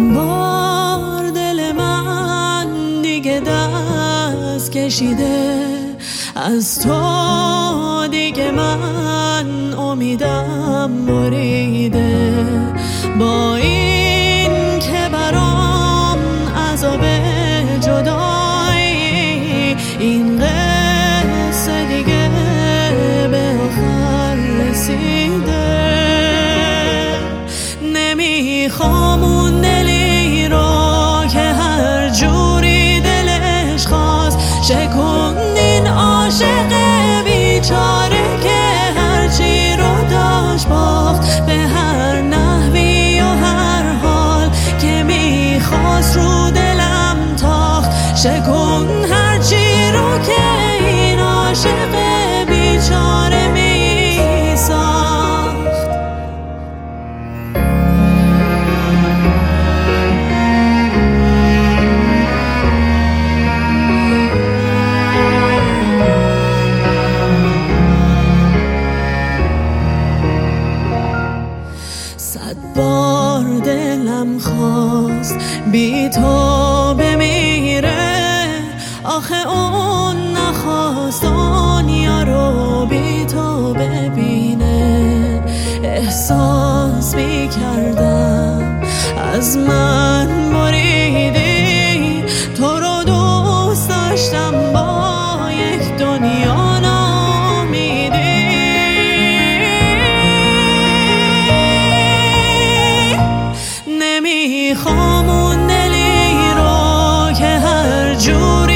بار دل من دیگه دست کشیده از تو، دیگه من امیدم بریده. با این که برام عذاب جدایی، این قصه دیگه به آخر رسیده. نمیخوام اون دلی رو که هر جوری دلش خواست شکوندین عاشق بیچاره که هرچی رو داشت باخت، به هر نحوی و هر حال که میخواست رو دلم تاخت. شکون هرچی رو که این عاشق بیچاره میساخت. صد بار دلم خواست بی تو بمیره، آخه اون نخواست دنیا رو بی تو ببینه. احساس می کردم از من بریدی، تو رو دوست داشتم با یک دنیا نامیدی. نمیخوام اون دلی رو که هر جور